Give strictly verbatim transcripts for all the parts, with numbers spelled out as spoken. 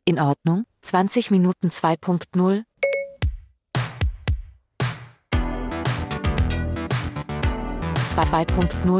In Ordnung, zwanzig Minuten zwei Punkt null. zwei Punkt null.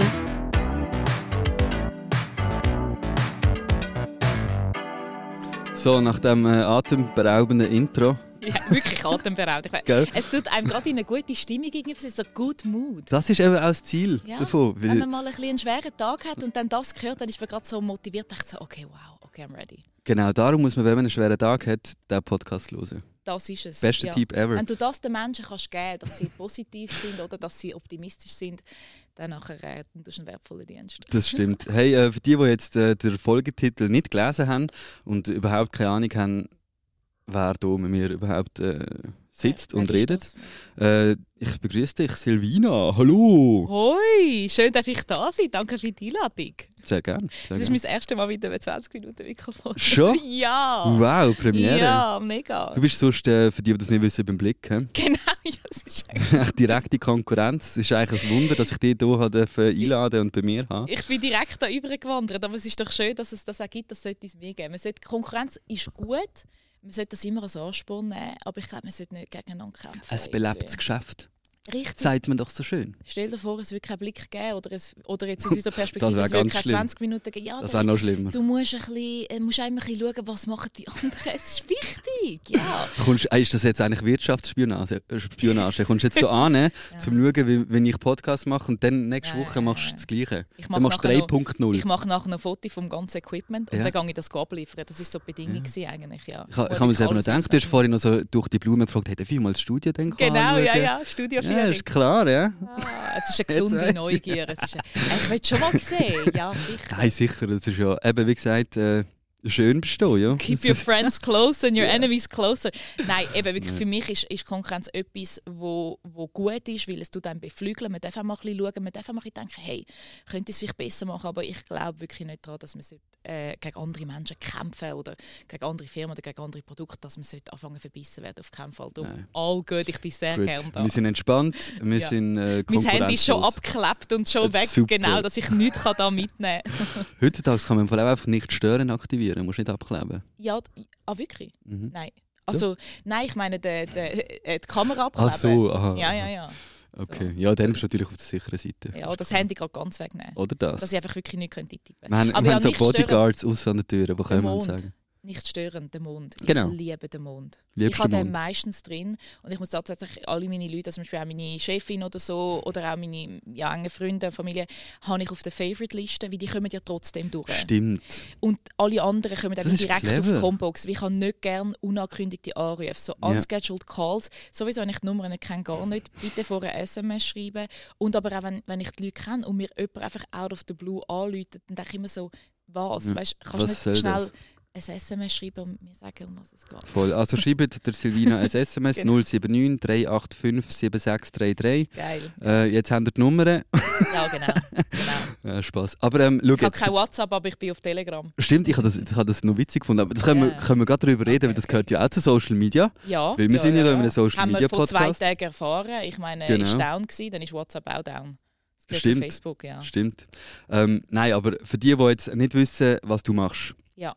So, nach dem äh, atemberaubenden Intro. Ja, wirklich atemberaubend. Gell? Es tut einem gerade in eine gute Stimmung irgendwie, es ist so good mood. Das ist eben auch das Ziel Ja, davon. wenn Weil, man mal ein bisschen einen schweren Tag hat und dann das hört, dann ist man gerade so motiviert, denkt so, okay, wow, okay, I'm ready. genau, darum muss man, wenn man einen schweren Tag hat, diesen Podcast hören. Das ist es. Bester ja. Tipp ever. Wenn du das den Menschen kannst geben, dass sie positiv sind oder dass sie optimistisch sind, dann nachher äh, dann tust du einen wertvollen Dienst. Das stimmt. Hey, äh, für die, die jetzt äh, den Folgetitel nicht gelesen haben und überhaupt keine Ahnung haben, wer hier mit mir überhaupt äh, sitzt Wer- und wer ist redet. das? Äh, ich begrüße dich, Silvina. Hallo! Hoi, schön, dass ich da sein. Danke für die Einladung. Sehr gerne. Das ist mein erstes Mal wieder mit zwanzig Minuten Mikrofon. Schon? Ja! Wow, Premiere. Ja, mega. Du bist sonst, äh, für die, die das nicht wissen, beim Blick. He? Genau, ja, das ist eigentlich... Echt direkte Konkurrenz. Es ist eigentlich ein Wunder, dass ich dich hier durfte einladen und bei mir habe. Ich bin direkt da übergewandert, aber es ist doch schön, dass es das auch gibt, das sollte es mehr geben. Man sollte, Konkurrenz ist gut, man sollte das immer als Ansporn nehmen, aber ich glaube, man sollte nicht gegeneinander kämpfen. Ein belebtes Geschäft. Richtig. Sagt man doch so schön. Stell dir vor, es würde keinen Blick geben oder, es, oder jetzt aus unserer Perspektive, Das wär es würde ganz keine schlimm. zwanzig Minuten geben. Ja, Das dann- wäre noch schlimmer. du musst, ein bisschen, äh, musst einmal ein bisschen schauen, was machen die anderen. Es ist wichtig, ja. Kommst, äh, ist das jetzt eigentlich Wirtschaftsspionage? Äh, Spionage? Kommst du jetzt so an, ja. zum schauen, wie, wenn ich Podcast mache und dann nächste Ja, Woche ja, machst du ja. das Gleiche? Ich Dann mache machst du nachher drei noch- Punkt null. Ich mache nachher noch ein Foto vom ganzen Equipment und Ja. dann gehe ich das abliefern. Das war so die Bedingung gewesen eigentlich, ja. Ich, ha- ich habe mir selber noch gedacht, du hast vorhin noch so durch die Blume gefragt, hey, darf ich mal das Studio dann Genau, anschauen? ja, ja, Studio Ja, vier. ist klar, ja. Ah, es ist eine gesunde Neugier. Es ist eine, ich will schon mal sehen. Ja, sicher. Nein, sicher, das ist ja, eben wie gesagt, äh, schön bestehen, ja. Keep your friends close and your enemies closer. Nein, eben wirklich für mich ist, ist Konkurrenz etwas, wo, wo gut ist, weil es tut einem beflügeln. Man darf auch mal ein bisschen schauen, man darf auch mal ein bisschen denken, hey, könnte es vielleicht besser machen, aber ich glaube wirklich nicht daran, dass man sollte, äh, gegen andere Menschen kämpfen oder gegen andere Firmen oder gegen andere Produkte, dass man sollte anfangen verbissen werden. Auf keinen Fall. Darum, Nein. all good, ich bin sehr Gut. gerne da. Wir sind entspannt, wir Ja. sind äh, Mein Handy ist schon konkurrenzlos. abgeklebt und schon weg, Super. genau, dass ich nichts kann da mitnehmen kann. Heutzutage kann man im Fall auch einfach nicht stören aktivieren, musst nicht abkleben. Ja, d- ah wirklich? Mhm. Nein. Also, nein, ich meine, die, die, äh, die Kamera abkleben. Ach so, aha. Ja, ja, ja. Okay, ja, dann bist du natürlich auf der sicheren Seite. Ja, das Handy gerade ganz wegnehmen. Oder das? Dass ich einfach wirklich nichts tippen könnte. wir haben, Aber wir ja, haben so nicht stören. Bodyguards aussen an der Tür, die Der können wir uns Mond. sagen. Nicht stören, der Mond. Genau. Ich liebe den Mond. Liebst ich habe du den Mond? meistens drin und ich muss tatsächlich alle meine Leute, also zum Beispiel auch meine Chefin oder so oder auch meine ja, engen Freunde, Familie, habe ich auf der Favorite-Liste, weil die kommen ja trotzdem durch. Stimmt. Und alle anderen kommen Das dann ist direkt clever. auf die Combox. Ich habe nicht gerne unangekündigte Anrufe, so Ja. unscheduled Calls. Sowieso, wenn ich die Nummer nicht kenne, gar nicht. Bitte vor einer S M S schreiben. Und aber auch, wenn, wenn ich die Leute kenne und mir jemand einfach out of the blue anruft, dann denke ich immer so, was? Ja. Weißt, kannst du Was soll nicht schnell das? ein S M S schreiben und mir sagen, um was es geht? Voll. Also schreibt der Silvina ein S M S Genau. null sieben neun drei acht fünf sieben sechs drei drei. Geil. Äh, jetzt haben wir die Nummern. Ja, genau. genau. Ja, Spaß. Aber ähm, schau Ich habe jetzt. kein WhatsApp, aber ich bin auf Telegram. Stimmt, ich habe das, ich habe das noch witzig gefunden. Aber das können, wir, Ja. können wir gerade darüber reden, Okay, weil das okay. gehört ja auch zu Social Media. Ja, Weil wir ja, sind ja ja, da in einem Social Haben Media wir vor zwei Podcast. Tagen erfahren. Ich meine, Genau. ist down gewesen, dann ist WhatsApp auch down. Das gehört Stimmt. zu Facebook, ja. Stimmt. Ähm, nein, aber für die, die jetzt nicht wissen, was du machst. Ja.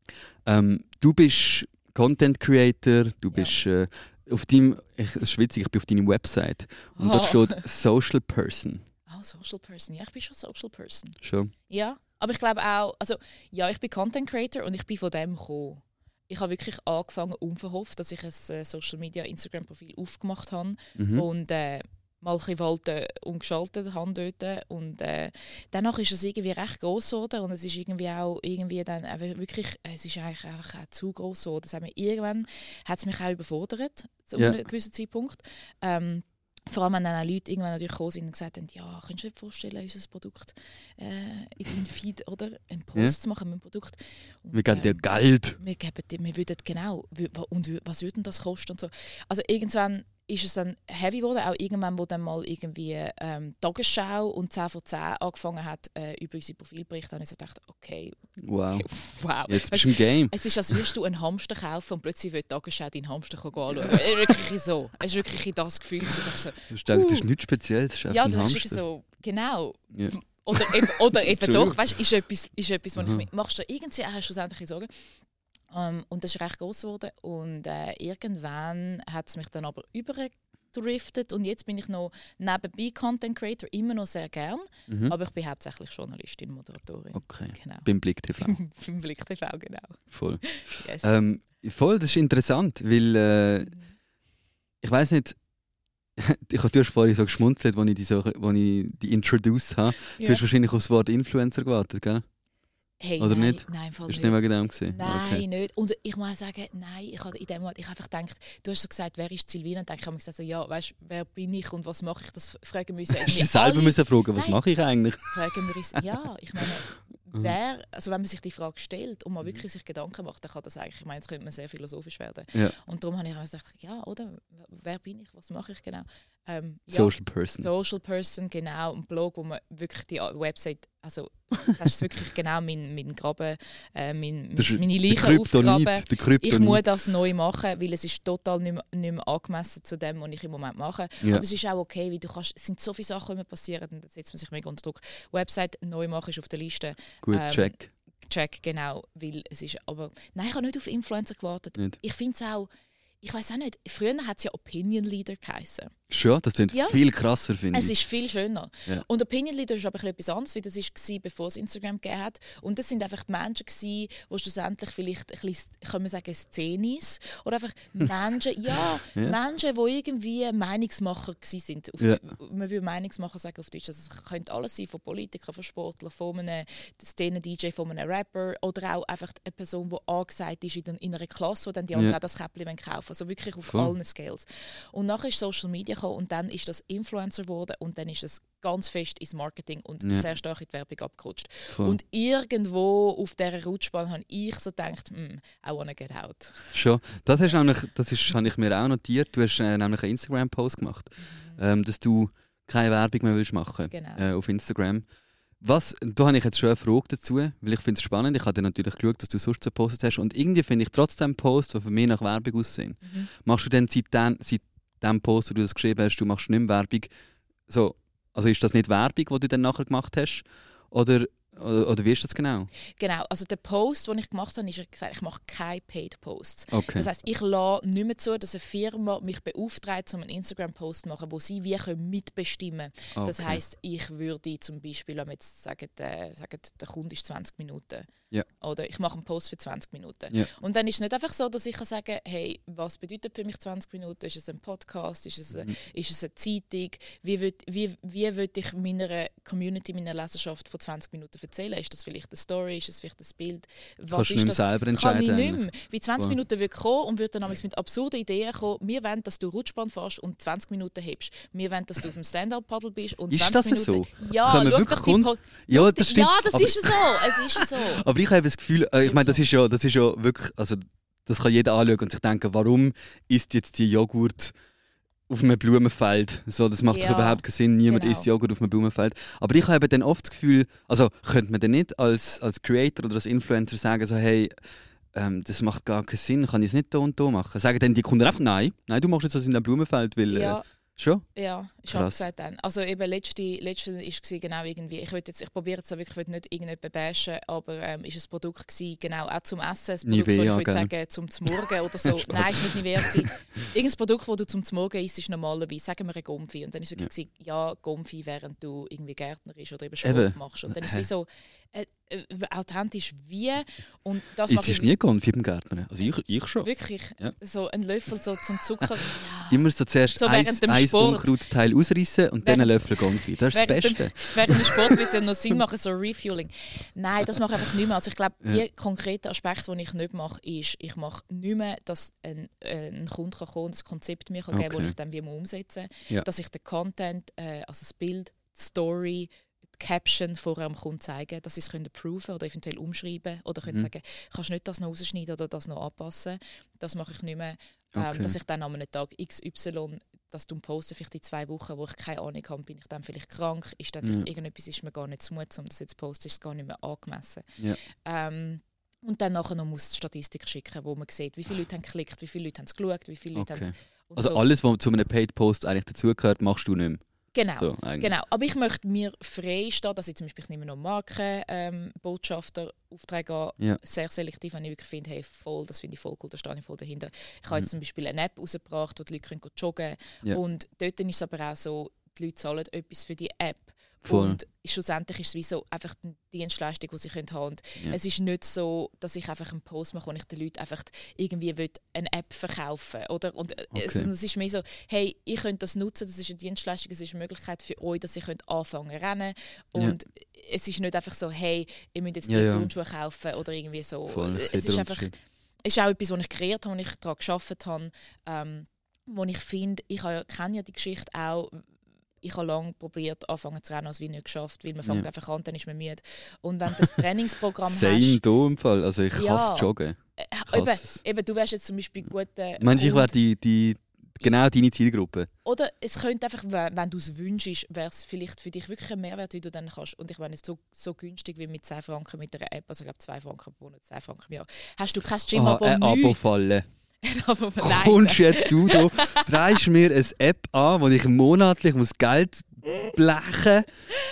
Ähm, du bist Content Creator, du bist äh, auf deinem, ich, es ist witzig, ich bin auf deiner Website und dort Oh. steht Social Person. Ah, Social Person. Ja, ich bin schon Social Person. Schon. Ja, aber ich glaube auch, also ja, ich bin Content Creator und ich bin von dem gekommen. Ich habe wirklich angefangen, unverhofft, dass ich ein äh, Social Media Instagram-Profil aufgemacht habe Mhm. und äh, mal ein bisschen walten und geschaltet habe dort. Und äh, danach ist es irgendwie recht gross geworden und es ist irgendwie auch irgendwie dann einfach wirklich, es ist eigentlich auch, auch zu gross geworden. Das hat mich, irgendwann hat es mich auch überfordert, zu Ja. einem gewissen Zeitpunkt. Ähm, Vor allem, wenn dann auch Leute irgendwann natürlich gekommen sind und gesagt haben, ja, kannst du dir vorstellen, unser Produkt äh, in deinen Feed oder einen Post Ja. zu machen mit dem Produkt. Und, Wir geben dir ähm, Geld. wir, geben dir, wir würden genau, w- wa- und w- was würde denn das kosten und so. Also irgendwann ist es dann heavy geworden, auch irgendwann, wo dann mal irgendwie ähm, Tagesschau und zehn vor zehn angefangen hat, äh, über unsere Profilberichte, habe ich so gedacht, okay, Wow. wow. Jetzt bist du im Game. Es ist, als würdest du einen Hamster kaufen und plötzlich will die Tagesschau deinen Hamster anschauen. Es ist wirklich so. Es ist wirklich das Gefühl. Ich dachte so, Du denkst, das ist uh. nichts Spezielles, das ist ja, einfach du ein denkst wirklich Hamster. so, genau. Ja. Oder eben, oder eben Entschuldigung. doch, weißt, ist etwas, ist etwas, was ich Aha. mit, machst du irgendwie auch schlussendlich Sorgen. Um, und das ist recht groß geworden. Und äh, irgendwann hat es mich dann aber übergedriftet. Und jetzt bin ich noch nebenbei Content Creator, immer noch sehr gern. Mhm. Aber ich bin hauptsächlich Journalistin, Moderatorin. Okay. Genau. Beim Blick T V. Beim Blick T V, genau. Voll. Yes. Ähm, voll, das ist interessant, weil äh, ich weiß nicht, ich, du hast vorhin so geschmunzelt, als ich die, so, als ich die introduced habe. Du Ja. hast wahrscheinlich auf das Wort Influencer gewartet, gell? Hey, Oder nein, nicht? Nein, voll Ist nicht. nicht wegen dem gewesen? Nein, Okay. nicht. Und ich muss sagen, nein, ich habe in dem Moment ich hab einfach gedacht, du hast so gesagt, wer ist Silvina? Und dann habe ich gesagt, so, ja, weißt, wer bin ich und was mache ich? Das fragen müssen Hast du irgendwie dich selber alle. müssen fragen, was Nein. mache ich eigentlich? Fragen wir uns, ja, ich meine, wer, also wenn man sich die Frage stellt und man wirklich sich Gedanken macht, dann kann das eigentlich, ich meine, jetzt könnte man sehr philosophisch werden. Ja. Und darum habe ich auch gesagt, ja, oder, wer bin ich, was mache ich genau? Ähm, ja, Social Person. Social Person, genau, ein Blog, wo man wirklich die Website, also das ist wirklich genau mein, mein Graben, äh, mein, Das ist meine der Leichen aufgraben. Kryptonit. Der Ich Kryptonit. muss das neu machen, weil es ist total nicht mehr, nicht mehr angemessen zu dem, was ich im Moment mache. Ja. Aber es ist auch okay, weil du kannst, es sind so viele Sachen, die immer passieren und da setzt man sich mega unter Druck. Website neu machen ist auf der Liste. Gut, ähm, check. Check, genau, weil es ist, aber nein, ich habe nicht auf Influencer gewartet. Nicht. Ich finde es auch, ich weiß auch nicht, früher hat es ja Opinion Leader geheißen. Schon, das klingt Ja. viel krasser, finde Es ich. ist viel schöner. Ja. Und Opinion Leader ist aber etwas anderes, wie das war, bevor es Instagram gegeben hat. Und das sind einfach die Menschen, die schlussendlich vielleicht ein bisschen, kann man sagen, Szenis oder einfach Menschen, ja, Ja. Menschen, die irgendwie Meinungsmacher waren. Auf Ja. die, man würde Meinungsmacher sagen auf Deutsch. Also es könnte alles sein, von Politikern, von Sportlern, von einem Szenen-D J, von einem Rapper oder auch einfach eine Person, die angesagt ist in, in einer Klasse, wo dann die anderen Ja. auch das Käppchen kaufen wollen. Also wirklich auf Voll. allen Scales. Und nachher ist Social Media gekommen und dann ist das Influencer geworden und dann ist es ganz fest ins Marketing und Ja. sehr stark in die Werbung abgerutscht. Voll. Und irgendwo auf dieser Rutschbahn habe ich so gedacht, hm, I wanna get out. Schon. Das, hast nämlich, das ist, habe ich mir auch notiert. Du hast äh, nämlich einen Instagram-Post gemacht, ähm, dass du keine Werbung mehr willst machen Genau. äh, auf Instagram. Was, da habe ich jetzt schon eine Frage dazu, weil ich finde es spannend. Ich habe dir natürlich geschaut, dass du sonst so gepostet hast. Und irgendwie finde ich trotzdem Posts, die für mich nach Werbung aussehen. Mhm. Machst du dann seit dem, seit dem Post, wo du das geschrieben hast, du machst nicht mehr Werbung, so, also ist das nicht Werbung, die du dann nachher gemacht hast? Oder, oder, oder wie ist das genau? Genau, also der Post, den ich gemacht habe, ist, ich gesagt, ich mache keine Paid Posts. Okay. Das heisst, ich lasse nicht mehr zu, dass eine Firma mich beauftragt, um einen Instagram-Post zu machen, wo sie wie können mitbestimmen können. Das Okay. heisst, ich würde zum Beispiel, wenn wir jetzt sagen, der, sagen, der Kunde ist zwanzig Minuten. Ja. Oder ich mache einen Post für zwanzig Minuten. Ja. Und dann ist es nicht einfach so, dass ich kann sagen, hey, was bedeutet für mich zwanzig Minuten? Ist es ein Podcast? Ist es eine, Mhm. ist es eine Zeitung? Wie will, wie, wie will ich meiner Community, meiner Leserschaft von zwanzig Minuten erzählen? Ist das vielleicht eine Story? Ist es vielleicht ein Bild? Was Kannst du ist nicht mehr das? selber Kann ich entscheiden. nicht eigentlich. mehr. Wie zwanzig Voll. Minuten würde kommen und würde dann manchmal mit absurden Ideen kommen. Wir wollen, dass du Rutschbahn fährst und zwanzig Minuten hebst. Wir wollen, dass du auf dem Stand-Up-Paddle bist und Ist zwanzig das so? Minuten... Ja, Können schau wirklich doch die Kunden- Po- Ja, schau das die- stimmt. Ja, das Aber- ist so. Es ist so. Aber ich habe das Gefühl, äh, ich meine, das so. ist ja, das ist ja wirklich, also das kann jeder anschauen und sich denken, warum isst jetzt die Joghurt auf einem Blumenfeld? So, das macht doch Ja, überhaupt keinen Sinn, niemand genau. isst Joghurt auf einem Blumenfeld. Aber ich habe dann oft das Gefühl, also könnte man dann nicht als, als Creator oder als Influencer sagen, so hey, ähm, das macht gar keinen Sinn, kann ich es nicht da und da machen? Sagen dann die Kunden einfach, nein, nein, du machst jetzt das in einem Blumenfeld, weil, äh, Ja, schon? ja, ich Krass. habe gesagt dann. Also eben letzte, letzte war genau irgendwie, ich, will jetzt, ich probiere jetzt auch wirklich, ich will nicht irgendjemanden bashen, aber ähm, ist ein Produkt gewesen, genau auch zum Essen, ein Produkt, Nivea, wo ich würde gell? sagen, zum zum Morgen oder so. Nein, es war nicht Nivea. gewesen. Irgendein Produkt, das du zum Morgen isst, ist normalerweise, sagen wir, ein Gomfi. Und dann ist es wirklich, gewesen, ja, Gomfi, während du irgendwie Gärtner bist oder eben Sport Eben. machst. Und dann ist es Hä? wie so äh, äh, authentisch wie. Und das Es mache ist ich nie Konfi beim Gärtner. Also ich, ich schon. wirklich Ja. so ein Löffel so zum Zucker. Ja. Immer so zuerst So eins, während dem eins Sport. Unkrautteil ausreißen und dann Während- einen Löffel Konfi. Das ist das Während dem- Beste. Während dem Sport will es ja noch Sinn machen, so Refueling. Nein, das mache ich einfach nicht mehr. Also ich glaube, Ja. die konkreten Aspekte, die ich nicht mache, ist, ich mache nicht mehr, dass ein, äh, ein Kunde kann kommen und ein Konzept mir kann geben kann, Okay. das ich dann wie mal umsetzen muss. Ja. Dass ich den Content, äh, also das Bild, die Story, die Caption vorher dem Kunden zeigen, dass sie es können approven oder eventuell umschreiben oder können Mhm. sagen, kannst du nicht das noch rausschneiden oder das noch anpassen. Das mache ich nicht mehr. Ähm, Okay. Dass ich dann an einem Tag X Y, dass du posten, vielleicht in zwei Wochen, wo ich keine Ahnung habe, bin ich dann vielleicht krank, ist dann vielleicht Ja. irgendetwas ist mir gar nicht zu Mut, um das jetzt zu posten, ist es gar nicht mehr angemessen. Ja. Ähm, und dann nachher noch muss die Statistik schicken, wo man sieht, wie viele Leute haben geklickt, wie viele Leute haben es geschaut, wie viele Leute Okay. haben... und Also so. alles, was zu einem Paid-Post eigentlich dazugehört, machst du nicht mehr. Genau, So, eigentlich. genau. Aber ich möchte mir frei stehen, dass ich zum Beispiel ich nehme noch Markenbotschafter Aufträge an, Ja. sehr selektiv, wenn ich wirklich finde, hey, voll, das finde ich voll cool, da stehe ich voll dahinter. Ich habe jetzt zum Beispiel eine App rausgebracht, wo die Leute können joggen können. Ja. Und dort ist es aber auch so, die Leute zahlen etwas für die App. Voll. Und schlussendlich ist es wie so einfach die Dienstleistung, die sie haben können. Und Ja. es ist nicht so, dass ich einfach einen Post mache und ich den Leuten einfach irgendwie will, eine App verkaufen will. Und es, Okay. es ist mehr so, hey, ich könnt das nutzen, das ist eine Dienstleistung, es ist eine Möglichkeit für euch, dass ihr könnt anfangen zu rennen. Und es ist nicht einfach so, hey, ihr müsst jetzt die Ja, ja. Turnschuhe kaufen oder irgendwie so. Voll, ich es sehe ist den einfach, Unterschied. es ist auch etwas, was ich kreiert habe, wo ich daran gearbeitet habe, ähm, wo ich finde, ich habe ja- kenne ja die Geschichte auch. Ich habe lange probiert, anfangen zu rennen, als wie nicht geschafft, weil man fängt Ja. einfach an, dann ist man müde. Und wenn du das Trainingsprogramm Same hast, hier im Fall. Also ich Ja. hasse Joggen. äh, Ich eben, hasse es. eben, du wärst jetzt zum Beispiel gut. Äh, Meinst du, ich Kunde. wäre die, die, genau deine Zielgruppe? Oder es könnte einfach, wenn wenn du es wünschst, wäre es vielleicht für dich wirklich ein Mehrwert, wie du dann kannst. Und ich meine, nicht so, so günstig wie mit zehn Franken mit einer App, also ich glaube zwei Franken pro Monat, zehn Franken im Jahr. Hast du kein Gym-Abo, ein Abo nichts? fallen. Aber nein. Kommst jetzt du da, dreist mir eine App an, wo ich monatlich muss Geld blechen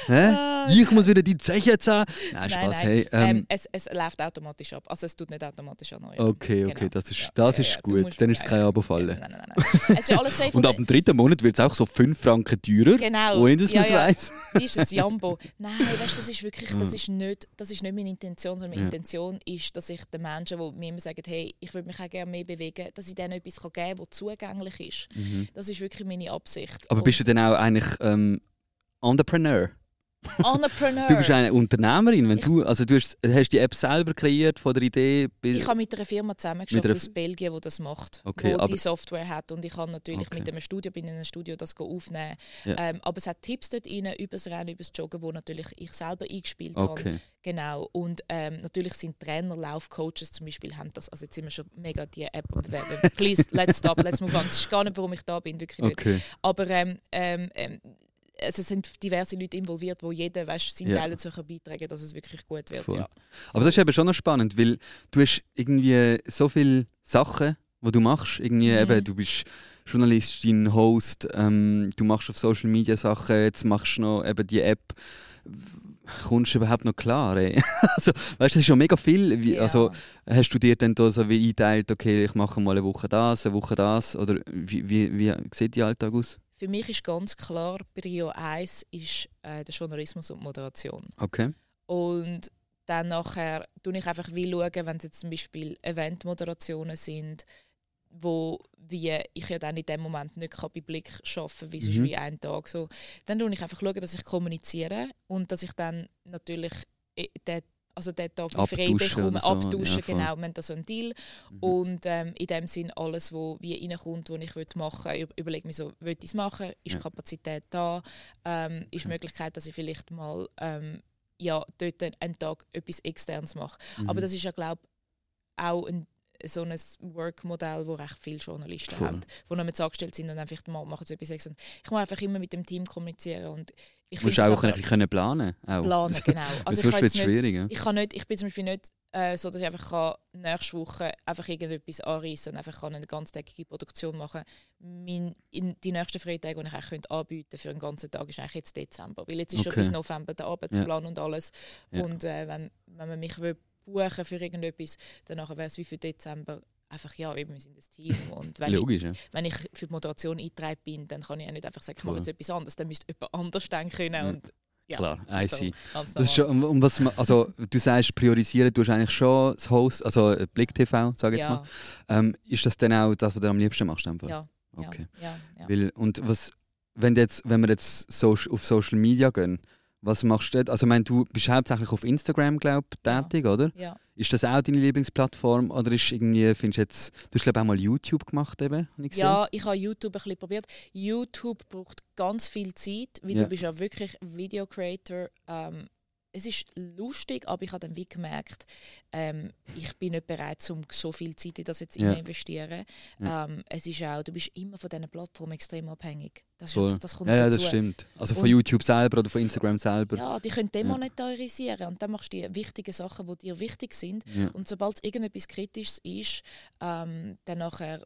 muss. Ich muss wieder die Zeche zahlen. Nein, Nein, Spaß. nein. Hey, Ähm, ähm, es, es läuft automatisch ab. Also es tut nicht automatisch erneuern. okay, okay, Genau. das ist, Ja, das ja, ist ja, du gut. musst- Dann ist es ja, kein ja. Abo fallen. Nein, nein, nein, nein. Es ist alles safe. Und ab dem dritten Monat wird es auch so fünf Franken teurer, Genau. ohne dass Ja, man es ja. weiss. ist es Jambo. Nein, weißt, das ist wirklich, das ist nicht, das ist nicht meine Intention, sondern meine Ja. Intention ist, dass ich den Menschen, die mir immer sagen, hey, ich würde mich auch gerne mehr bewegen, dass ich denen etwas geben kann, das zugänglich ist. Mhm. Das ist wirklich meine Absicht. Aber bist du dann auch eigentlich ähm, Entrepreneur? Entrepreneur. Du bist eine Unternehmerin. Wenn Ich- du, also du hast, hast die App selber kreiert, von der Idee bis... Ich habe mit einer Firma Mit zusammengearbeitet einer aus Belgien, die das macht, Okay, wo aber- die Software hat. Und ich habe natürlich Okay. mit einem Studio, bin in einem Studio das aufnehmen. Ja. Ähm, aber es hat Tipps dort rein, über das Rennen, über das Joggen, wo natürlich ich selber eingespielt Okay. habe. Genau. Und ähm, natürlich sind Trainer, Laufcoaches zum Beispiel, haben das. Also jetzt sind wir schon mega die App am bewerben. Please, let's stop, let's move on. Das ist gar nicht, warum ich da bin, wirklich nicht. Okay. Aber ähm, ähm, ähm, also es sind diverse Leute involviert, wo jeder weißt, seinen Ja. Teil dazu kann beitragen kann, dass es wirklich gut wird. Voll. Ja. Aber das ist eben schon noch spannend, weil du hast irgendwie so viele Sachen, die du machst. Irgendwie Mhm. eben, du bist Journalistin, Host, ähm, du machst auf Social Media Sachen, jetzt machst du noch eben die App. Kommst du überhaupt noch klar? Ey? Also, weißt, das ist schon mega viel. Wie, Ja. also, hast du dir dann da so wie eingeteilt, okay, ich mache mal eine Woche das, eine Woche das? Oder wie, wie, wie sieht dein Alltag aus? Für mich ist ganz klar, Prio eins ist äh, der Journalismus und Moderation. Okay. Und dann nachher schaue ich einfach wie schauen, wenn es jetzt zum Beispiel Eventmoderationen sind, wo wie ich ja dann in dem Moment nicht kann bei Blick arbeiten kann, wie es ist Mhm. wie ein Tag so. Dann schaue ich einfach, schauen, dass ich kommuniziere und dass ich dann natürlich äh, den, also den Tag wie frei Abtauschen bekomme, oder so. abtauschen, Ja, voll. genau, wir haben da so einen Deal. Mhm. Und ähm, in dem Sinn alles, was wie reinkommt, was ich machen will, überlege mir so, will ich es machen, ist Ja. Kapazität da, ähm, ist die Möglichkeit, dass ich vielleicht mal ähm, ja, dort einen Tag etwas Externes mache. Mhm. Aber das ist ja, glaube ich, auch ein, so ein Work-Modell, wo recht viele Journalisten Voll. haben, die noch mit angestellt sind und einfach mal machen so etwas Externes. Ich muss einfach immer mit dem Team kommunizieren und ich Du musst finde auch das ein bisschen können planen können. planen, genau. Also ich Sonst kann wird jetzt es nicht, schwierig. Ja? ich kann nicht, ich bin zum Beispiel nicht äh, so, dass ich einfach kann, nächste Woche einfach irgendetwas anreißen und einfach kann eine ganztägige Produktion machen. Mein, in die nächsten Freitage, die ich eigentlich könnte anbieten für einen ganzen Tag, ist eigentlich jetzt Dezember. Weil jetzt ist schon Okay. bis November der Arbeitsplan und alles. Ja. Und äh, wenn, wenn man mich will buchen für irgendetwas, dann wäre es wie für Dezember einfach, ja, eben, wir sind ein Team. Und wenn ich, Logisch, ja. wenn ich für die Moderation eingetragen bin, dann kann ich auch nicht einfach sagen, ich mache Voll. jetzt etwas anderes. Dann müsste jemand anders denken können. Ja. Und, ja, Klar, das ist I see. ganz Das ist normal. schon, um, um was man, also, du sagst, priorisieren, du hast eigentlich schon das Host, also äh, Blick T V, sage ich jetzt ja, mal. Ähm, ist das dann auch das, was du am liebsten machst? Einfach? ja, ja, Okay. ja, ja. Weil, und was, wenn, du jetzt, wenn wir jetzt so, auf Social Media gehen, was machst du dort? Also, ich meine, du bist hauptsächlich auf Instagram, glaube ich, Ja. tätig, oder? ja. Ist das auch deine Lieblingsplattform? Oder ist irgendwie, findest du jetzt, du hast glaube ich auch mal YouTube gemacht, eben, habe ich gesehen? Ja, ich habe YouTube ein bisschen probiert. YouTube braucht ganz viel Zeit, weil Ja. du bist ja wirklich Video Creator. Ähm, es ist lustig, aber ich habe dann wie gemerkt, ähm, ich bin nicht bereit, um so viel Zeit in das jetzt Ja. zu investieren. Ja. Ähm, es ist auch, du bist immer von diesen Plattformen extrem abhängig. Das, ist Voll. einfach, das kommt Ja, ja, dazu. das stimmt. Also von Und- YouTube selber oder von Instagram selber. Ja, die können Ja. demonetarisieren und dann machst du die wichtigen Sachen, die dir wichtig sind. Ja. Und sobald es irgendetwas Kritisches ist, ähm, dann nachher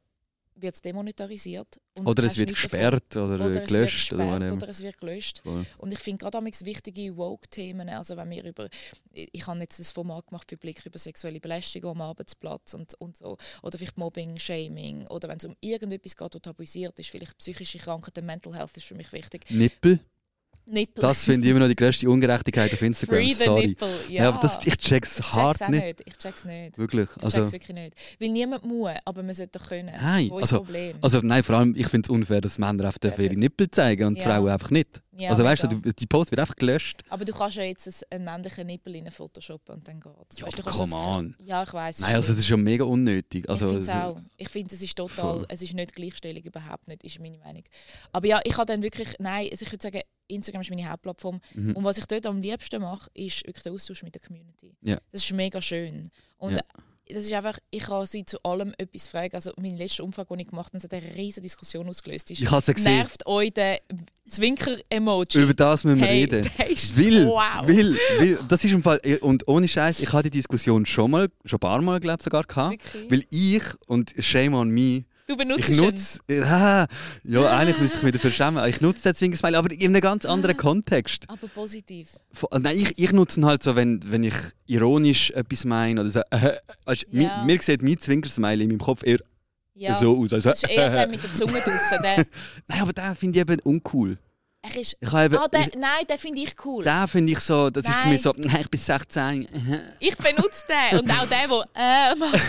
wird es demonetarisiert. Und Oder es hast wird nichts gesperrt davon. oder, Oder es gelöscht. wird Oder, gesperrt whatever. oder es wird gelöscht. Voll. Und ich finde gerade amigs wichtige Woke-Themen, also wenn wir über, ich habe jetzt das Format gemacht für Blick über sexuelle Belästigung am Arbeitsplatz und, und so, oder vielleicht Mobbing, Shaming, oder wenn es um irgendetwas geht, das tabuisiert ist, vielleicht psychische Krankheiten, Mental Health ist für mich wichtig. Nippel, Nippel. das finde ich immer noch die grösste Ungerechtigkeit auf Instagram. Free the Sorry. nipple, ja. Ja, aber das, ich check's Ich check's hart auch nicht. nicht. Ich check's nicht. Wirklich. Ich Also, check's wirklich nicht. Weil niemand muss, aber man sollte doch können. Nein, Wo ist also- das Problem? also nein, vor allem, ich finde es unfair, dass Männer auf der Ja, ihre Nippel zeigen und Ja. Frauen einfach nicht. Ja, also weißt du, mega. du, die Post wird einfach gelöscht. Aber du kannst ja jetzt ein- einen männlichen Nippel in Photoshoppen und dann geht's. Ja, Weißt, du aber kannst come das- on. Ja, ich weiss. Nein, also das ist schon mega unnötig. Also, ich finde es also- auch. Ich finde, es ist total, Voll. es ist nicht Gleichstellung, überhaupt nicht, ist meine Meinung. Aber ja, ich habe dann wirklich, nein, also ich würde sagen, Instagram ist meine Hauptplattform. Mhm. Und was ich dort am liebsten mache, ist wirklich der Austausch mit der Community. Ja. Das ist mega schön. Und Ja. das ist einfach, ich kann sie zu allem etwas fragen. Also meine letzte Umfrage, die ich gemacht habe, das hat eine riesige Diskussion ausgelöst. Ist, Ich habe es ja gesehen. nervt euch der Zwinker-Emoji? Über das müssen wir Hey, reden. der ist- Will, wow. will, will. Das ist im Fall, und ohne Scheiß, ich hatte die Diskussion schon mal, schon ein paar Mal, glaube ich, sogar gehabt. Wirklich? Weil ich, und shame on me, Du benutzt ich ihn. nutze, ja, ja, eigentlich müsste ich mich dafür schämen, ich nutze den Zwinkersmiley, aber in einem ganz anderen Kontext. Aber positiv. Von- Nein, ich, ich nutze ihn halt so, wenn, wenn ich ironisch etwas meine oder so. Äh, also, Ja. mi, mir sieht mein Zwinkersmiley in meinem Kopf eher Ja. so aus. Also, Das ist eher der mit der Zunge draussen. Der, Nein, aber den finde ich eben uncool. er ist, Ich habe eben, ah, der, ich, nein, den finde ich cool. den finde ich so, das ist für Nein. mich so, ich bin sechzehn. Ich benutze den. Und auch der, der äh, macht.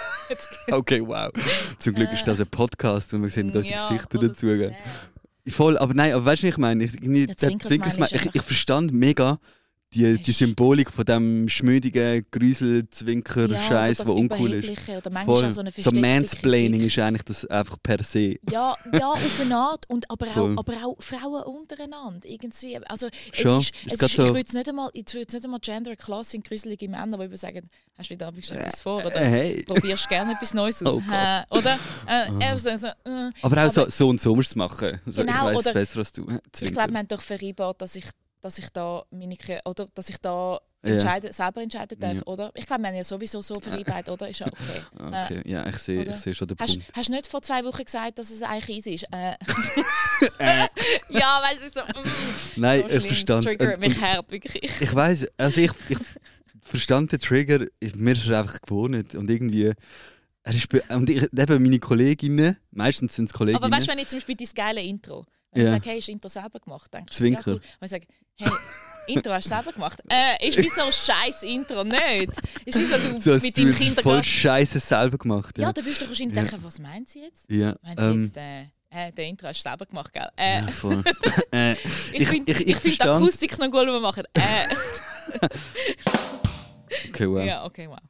Okay, wow. Zum Glück ist das ein Podcast und wir sehen unsere Ja, Gesichter oder dazu. so gell? der. Voll, aber nein, aber weißt du, was ich meine? Ich, ich, Der Zwinkersmiley ist ich, einfach- ich verstand mega die, die Ist- Symbolik von dem schmüdigen Grusel-Zwinker-Scheiß, oder der das uncool ist. Überhebliche Oder manchmal Voll. auch so eine So versteckte Mansplaining Kritik. ist eigentlich das einfach per se. Ja, ja, auf eine Art. Und aber, Voll. auch, aber auch Frauen untereinander. Irgendwie. Also, es Schon. ist, Ist es grad ist, so- ich würde es nicht einmal, ich würde es nicht einmal Gender Class sind gruselige Männer, die eben sagen, hast du wieder abends etwas vor? Oder Äh, hey. probierst gerne etwas Neues aus? Oh Hä? Oder? Äh, er so, so, äh. Aber auch so, Aber- so und so musst du es machen. Also, Genau, ich weiß oder- besser als du. Äh, Ich Zwinker. glaube, wir haben doch vereinbart, dass ich, dass ich da meine Kre- oder dass ich da Ja. entscheiden, selber entscheiden darf, Ja. oder? Ich glaube, wir haben ja sowieso so vereinbart, oder? Ist ja okay. Okay, ja, ich sehe Oder? ich sehe schon den Hast, Punkt. hast du nicht vor zwei Wochen gesagt, dass es eigentlich easy ist? Äh. Ja, weißt du, so. Mm, Nein, so ich schlimm. verstand es. Triggert Und- mich hart, wirklich. Ich weiß, also ich, ich verstand den Trigger, ich- mir ist er einfach gewohnt und irgendwie. Er ist be- und ich, eben meine Kolleginnen, meistens sind es Kolleginnen. Aber weißt du, wenn ich zum Beispiel dein geile Intro, wenn Ja. ich sage, hey, ist das Intro selber gemacht? Denkst du, Zwinker. Ja, cool. Wenn ich sage, hey, Intro hast du selber gemacht? Äh, ist wie so ein scheiß Intro, nicht? Ist wie so, du so, als mit du deinem es voll Kindergarten. Scheiße selber gemacht. Ja, Ja, da wirst du wahrscheinlich Ja. denken, was meint sie jetzt? ja, Meint sie ähm, jetzt, äh, äh, den Intro hast du selber gemacht, gell? Äh, ja voll. äh, ich finde ich- ich ich, find die verstand- Akustik noch gut, die wir machen. Äh, okay, wow. ja, okay, wow.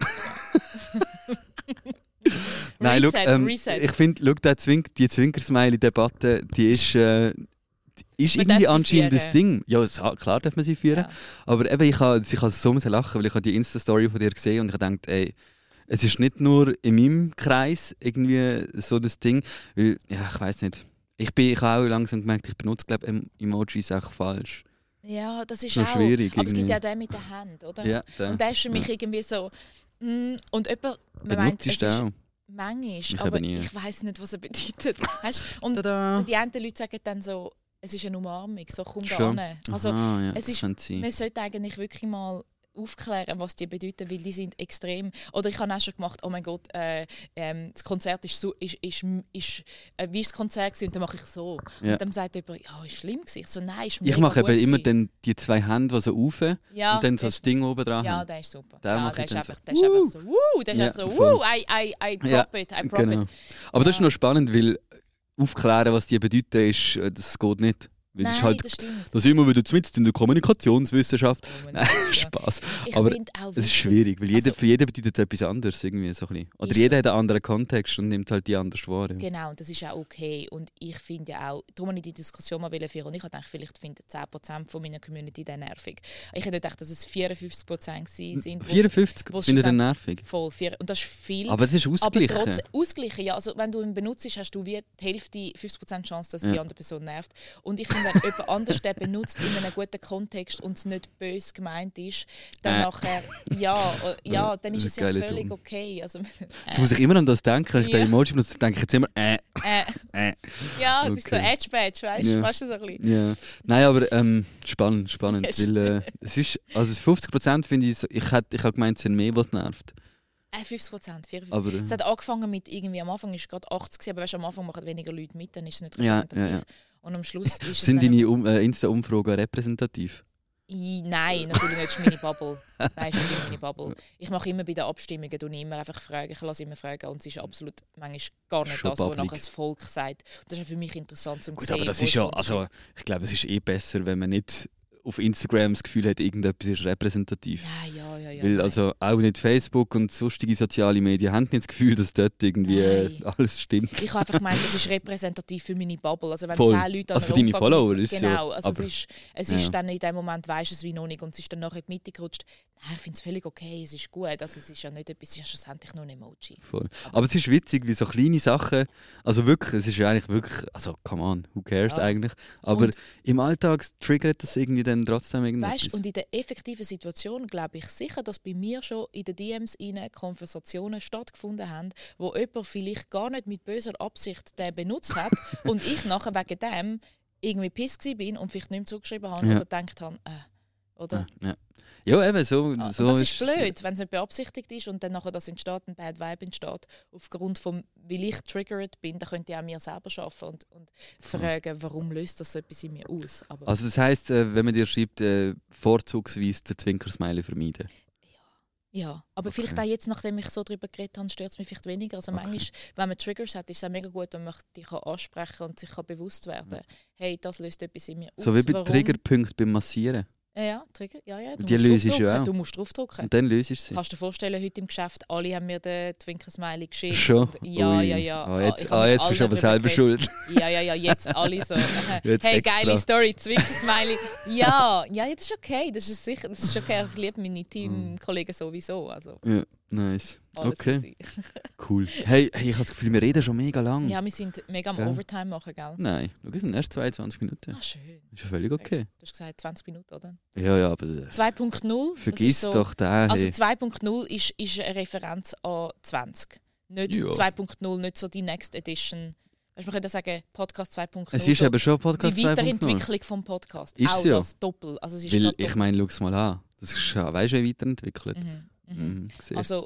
Nein, Reset, look, ähm, Reset. ich finde, look, der Zwink, die Zwinkersmiley-Debatte, die ist, äh, die ist Man irgendwie darf sie anscheinend das führen. Ding. Ja, es- klar darf man sie führen. Ja. Aber eben, ich habe ich habe so müssen lachen, weil ich habe die Insta-Story von dir gesehen und ich habe gedacht, ey, es ist nicht nur in meinem Kreis irgendwie so das Ding, weil, ja, ich weiß nicht. Ich, bin, ich habe auch langsam gemerkt, ich benutze, glaube ich, Emojis auch falsch. Ja, das ist So auch. schwierig Aber es gibt irgendwie. ja den mit der Hand, oder? Ja, der. Und der ist für mich ja. irgendwie so. Mm, und jemand, man meint, Benutzt es du ist auch? manchmal, Ich aber eben nie. ich weiß nicht, was er bedeutet. Weißt? Und Tada! die einen Leute sagen dann so, es ist eine Umarmung, so komm da Schon. hin. Also, Aha, ja, es das ist- könnte sein. man sollte eigentlich wirklich mal aufklären, was die bedeuten, weil die sind extrem. Oder ich habe auch schon gemacht, oh mein Gott, äh, ähm, das Konzert ist so, ist, ist, ist äh, wie ist das Konzert gewesen? Und dann mache ich so. Ja. Und dann sagt jemand, ja, ist schlimm gewesen. Ich so, nein, ist Ich mega mache gut eben immer gewesen. dann die zwei Hände, die so rauf Ja, und dann so das- das Ding oben dran. Ja, haben. der ist super. Den ja, mache der ich ist dann einfach, so, der ist einfach so, wuh, der ist Ja, einfach so, voll. wuh, I, I, I prop Ja, it, I prop Genau. it. Aber das ist Ja. noch spannend, weil aufklären, was die bedeuten, ist, äh, das geht nicht. Weil das Nein, ist halt, das stimmt. da sind wir wieder mitten in der Kommunikationswissenschaft. Oh mein Nein, Gott, ja. Spaß. Ich aber finde auch Es ist wichtig- schwierig, weil jeder, Also- für jeden bedeutet es etwas anderes. Irgendwie so ein bisschen. Oder Ist jeder so. hat einen anderen Kontext und nimmt halt die anders wahr. Ja. Genau, und das ist auch okay. Und ich finde ja auch, darum wollte ich die Diskussion mal führen. Und ich dachte, vielleicht finden zehn Prozent von meiner Community dann nervig. Ich hätte gedacht, dass es vierundfünfzig Prozent sind. wo's- vierundfünfzig wo's findet ihr schlussendlich- nervig. Voll, vier, und das ist viel. Aber das ist Aber ausgeglichen. trotzdem, ausgleichen, ja. Also wenn du ihn benutzt, hast du wie die Hälfte, fünfzig Prozent Chance, dass Ja. die andere Person nervt. Und ich finde wenn jemand anders den benutzt in einem guten Kontext und es nicht böse gemeint ist, dann Äh. nachher, ja, äh, ja, dann ist Das es ist ja ein geiler völlig Ton. okay. Also, Jetzt muss ich immer an das denken, wenn ich Ja. den Emoji benutze, denke ich jetzt immer äh, äh, äh. ja, das ist so Okay. Edge-Badge, weißt du? Ja. Fast so ein bisschen. Ja. Nein, aber ähm, spannend, spannend. Ja, weil, äh, es ist, also fünfzig Prozent finde ich, so, ich hätte ich hab gemeint, es sind mehr, was nervt. Äh, fünfzig Prozent, vierundfünfzig. Aber, äh, Es hat angefangen mit irgendwie, am Anfang ist es gerade achtzig gewesen, aber weißt, du, am Anfang machen weniger Leute mit, dann ist es nicht Ja, repräsentativ. ja, ja. Und am Schluss ist es sind dann... deine um, äh, Insta-Umfragen repräsentativ? I, nein, natürlich nicht, das ist meine Bubble. Nein, das ist nicht meine Bubble. Ich mache immer bei den Abstimmungen und immer einfach Fragen, ich lasse immer fragen und es ist absolut manchmal gar nicht Schon das, was bubblig. nachher das Volk sagt. Das ist auch für mich interessant zum Gut, sehen. aber das wo ist ja, der also ich glaube, es ist eh besser, wenn man nicht auf Instagram das Gefühl hat, irgendetwas ist repräsentativ. Ja, ja, ja. ja Weil nein. also auch nicht Facebook und sonstige soziale Medien haben nicht das Gefühl, dass dort irgendwie äh, Nein. alles stimmt. Ich habe einfach gemeint, das ist repräsentativ für meine Bubble. Also wenn Voll. zehn Leute an Also für einer deine Umfrage Follower mit- ist es Genau, ja, also aber- es ist, es Ja. ist dann in dem Moment, weisst du es wie noch nicht und es ist dann nachher in die Mitte gerutscht. Nein, ich finde es völlig okay, es ist gut. Also es ist ja nicht etwas, es ist ja schlussendlich nur ein Emoji. Voll. Aber es ist witzig, wie so kleine Sachen, also wirklich, es ist ja eigentlich wirklich, also come on, who cares Ja. eigentlich, aber Und- im Alltag triggert das irgendwie dann trotzdem irgendetwas. Weißt, und in der effektiven Situation glaube ich sicher, dass bei mir schon in den D Ms rein Konversationen stattgefunden haben, wo jemand vielleicht gar nicht mit böser Absicht den benutzt hat und ich nachher wegen dem irgendwie piss gsi bin und vielleicht nicht mehr zurückgeschrieben habe Ja. oder gedacht habe, äh, oder? Ja, ja. ja, eben so. Ah, so und das ist blöd, wenn es nicht beabsichtigt ist und dann nachher das entsteht, ein Bad Vibe entsteht, aufgrund von, weil ich triggert bin, dann könnte ich auch mir selber arbeiten und, und fragen, warum löst das so etwas in mir aus. Aber Also das heisst, äh, wenn man dir schreibt, äh, vorzugsweise den Zwinkersmiley vermeiden. ja, aber Okay. vielleicht auch jetzt, nachdem ich so darüber geredet habe, stört es mich vielleicht weniger. Also Okay. manchmal, wenn man Triggers hat, ist es auch mega gut, wenn man dich kann ansprechen kann und sich kann bewusst werden kann, hey, das löst etwas in mir aus. So wie bei warum? Triggerpunkten beim Massieren. Ja, ja, Trigger. Ja, ja, du Die musst löst du draufdrücken. auch. Du musst draufdrücken. Und dann löst du sie. Kannst du dir vorstellen, heute im Geschäft, alle haben mir den Twinker-Smiley geschickt. Schon? Und ja, Ui. ja, ja. Ah, Ich jetzt habe ah, mit jetzt bist du allen aber drüber selber geredet. schuld. Ja, ja, ja, jetzt alle so. Jetzt hey, extra. geile Story, Zwinker-Smiley. Ja, ja, das ist okay. Das ist sicher, das ist okay. Ich liebe meine Teamkollegen sowieso. Also, Ja, nice. alles Okay, easy. cool. Hey, hey, ich habe das Gefühl, wir reden schon mega lang. Ja, wir sind mega am Gell? Overtime machen, gell? Nein, schau, es sind erst zweiundzwanzig Minuten. Ah, schön. Ist ja völlig okay. Du hast gesagt zwanzig Minuten, oder? Ja, ja, aber äh, zwei Punkt null. das vergiss ist so, doch den. Also Hey. zwei Punkt null ist, ist eine Referenz an zwanzig. Nicht Ja. zwei Punkt null, nicht so die Next Edition. Weißt, man könnte sagen, Podcast zwei Punkt null. Es ist so eben schon Podcast die zwei Punkt null. Weiterentwicklung vom Podcast. Ist Auch es ja. das doppel. Also es ist Weil grad ich doppel. meine, schau es mal an. Das ist ja, weißt du, weiterentwickelt. Mhm. Mhm. Mhm, gesehen. Also